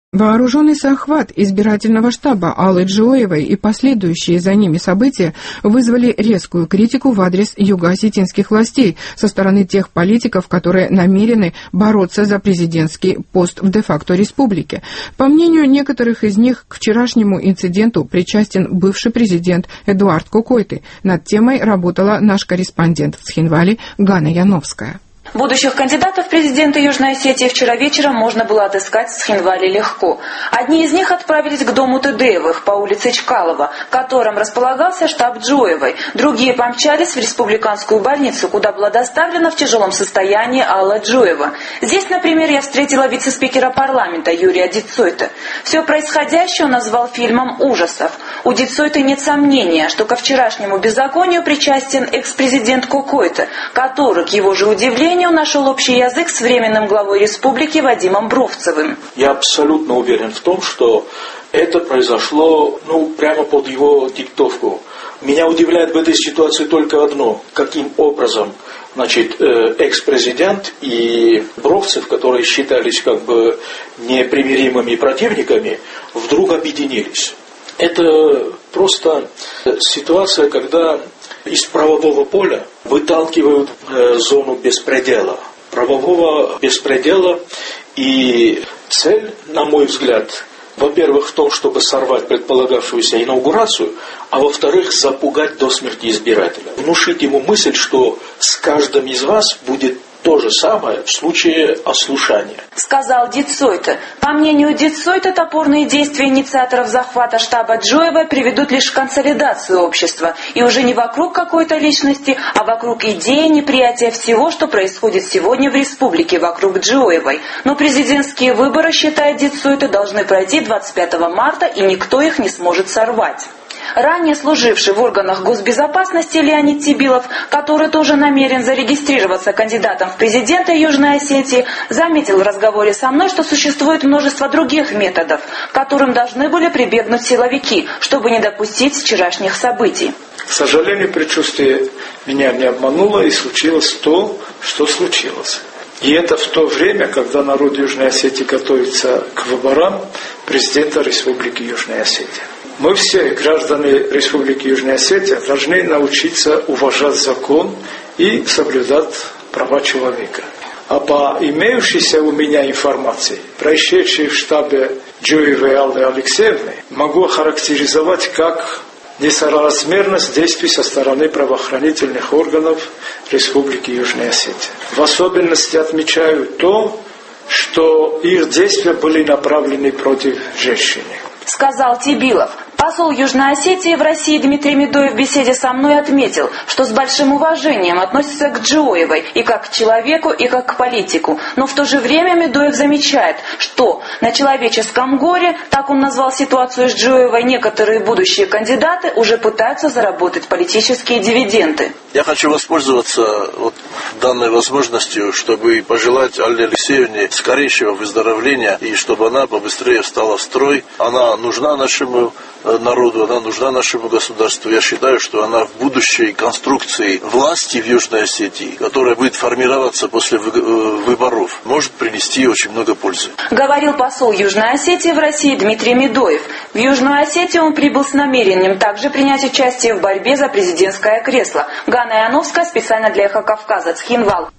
Вооруженный захват избирательного штаба Аллы Джоевой и последующие за ними события вызвали резкую критику в адрес юго-осетинских властей со стороны тех политиков, которые намерены бороться за президентский пост в де-факто республике. По мнению некоторых из них, к вчерашнему инциденту причастен бывший президент Эдуард Кокойты. Над темой работала наш корреспондент в Цхинвале Гана Яновская. Будущих кандидатов в президенты Южной Осетии вчера вечером можно было отыскать в Цхинвале легко. Одни из них отправились к дому Тыдеевых по улице Чкалова, в котором располагался штаб Джоевой. Другие помчались в республиканскую больницу, куда была доставлена в тяжелом состоянии Алла Джоева. Здесь, например, я встретила вице-спикера парламента Юрия Дицойта. Все происходящее он назвал фильмом ужасов. У Дицойта нет сомнения, что ко вчерашнему беззаконию причастен экс-президент Кокойты, который, к его же удивлению, нашел общий язык с временным главой республики Вадимом Бровцевым. Я абсолютно уверен в том, что это произошло прямо под его диктовку. Меня удивляет в этой ситуации только одно: каким образом экс-президент и Бровцев, которые считались непримиримыми противниками, вдруг объединились. Это просто ситуация, когда из правового поля выталкивают зону беспредела. Правового беспредела. И цель, на мой взгляд, во-первых, в том, чтобы сорвать предполагавшуюся инаугурацию, а во-вторых, запугать до смерти избирателя. Внушить ему мысль, что с каждым из вас будет то же самое в случае ослушания. Сказал Дицойта. По мнению Дицойта, топорные действия инициаторов захвата штаба Джоевой приведут лишь к консолидации общества. И уже не вокруг какой-то личности, а вокруг идеи неприятия всего, что происходит сегодня в республике вокруг Джоевой. Но президентские выборы, считает Дицойта, должны пройти 25 марта, и никто их не сможет сорвать. Ранее служивший в органах госбезопасности Леонид Тибилов, который тоже намерен зарегистрироваться кандидатом в президенты Южной Осетии, заметил в разговоре со мной, что существует множество других методов, к которым должны были прибегнуть силовики, чтобы не допустить вчерашних событий. К сожалению, предчувствие меня не обмануло, и случилось то, что случилось. И это в то время, когда народ Южной Осетии готовится к выборам президента Республики Южная Осетия. Мы все, граждане Республики Южная Осетия, должны научиться уважать закон и соблюдать права человека. А по имеющейся у меня информации, происшедшей в штабе Джоевой Аллы Алексеевны, могу охарактеризовать как несоразмерность действий со стороны правоохранительных органов Республики Южная Осетия. В особенности отмечаю то, что их действия были направлены против женщины. Сказал Тибилов. Посол Южной Осетии в России Дмитрий Медоев в беседе со мной отметил, что с большим уважением относится к Джоевой и как к человеку, и как к политику. Но в то же время Медоев замечает, что на человеческом горе, так он назвал ситуацию с Джоевой, некоторые будущие кандидаты уже пытаются заработать политические дивиденды. Я хочу воспользоваться данной возможностью, чтобы пожелать Алле Алексеевне скорейшего выздоровления и чтобы она побыстрее встала в строй. Она нужна нашему народу, она нужна нашему государству. Я считаю, что она в будущей конструкции власти в Южной Осетии, которая будет формироваться после выборов, может принести очень много пользы. Говорил посол Южной Осетии в России Дмитрий Медоев. В Южную Осетию он прибыл с намерением также принять участие в борьбе за президентское кресло. Гана Яновская специально для Эхо Кавказа, Цхинвал.